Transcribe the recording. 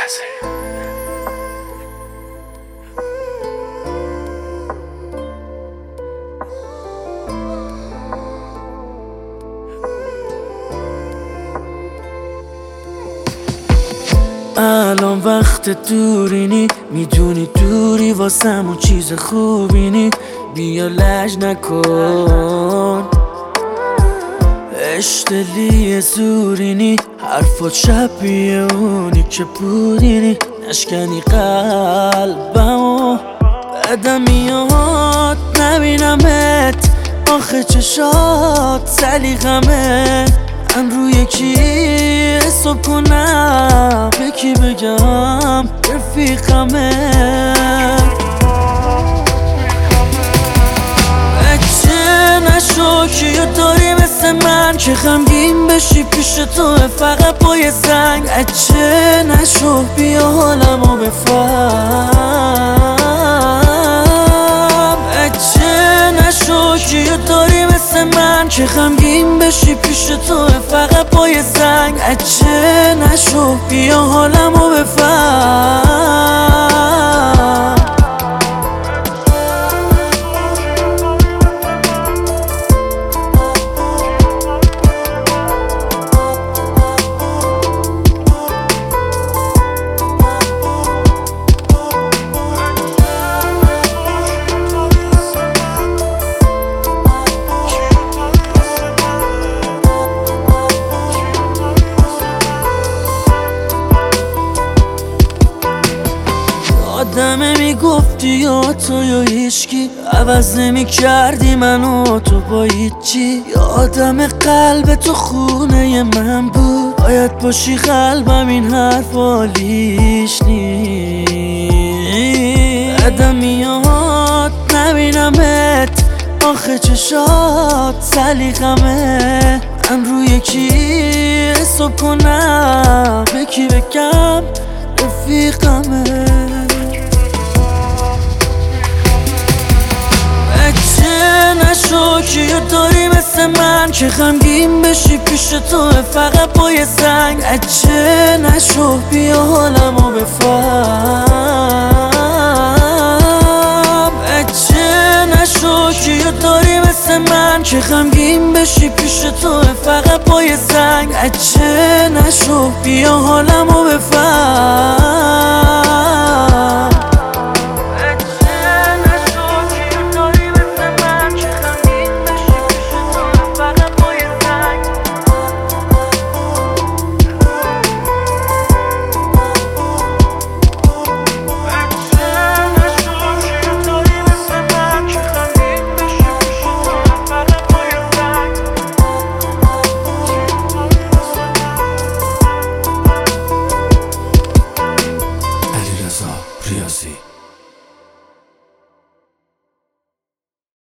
الان وقت دورینی، میدونی دوری واسمون چیز خوبینی. بیا لج نکن، اشتلی زورینی، حرفات شبیه اونی که بودینی. نشکنی قلبمو، بدم میاد نبینمت. آخه چشات سلیقمه، من روی کی حساب کنم؟ به کی بگم رفیقمه؟ بچه نشو، کیو داری مثل من که غمگین بشی پیش تو فقط با یه زنگ؟ بچه نشو، بیا حالمو بفهم. بچه نشو، کیو داری مثل من که غمگین بشی پیش تو فقط با یه زنگ؟ بچه نشو، بیا حالمو بفهم. آدمه میگفتی یا تو یا هیچکی، عوض نمی کردی منو تو با هیچی. یادم قلب تو خونه من بود، باید باشی قلبم این حرف حالیش نیست. بعدم میاد نبینمت، آخه چشات سلیقمه، من روی کی حساب کنم؟ به کی بگم رفیقمه؟ نشو، کیو داری مثل من که غمگین بشی پیش تو فقط با یه زنگ؟ بچه نشو، بیا حالمو بفهم. بچه نشو، کیو داری مثل من که غمگین بشی پیش تو فقط با یه زنگ؟ بچه نشو، بیا حالمو بفهم.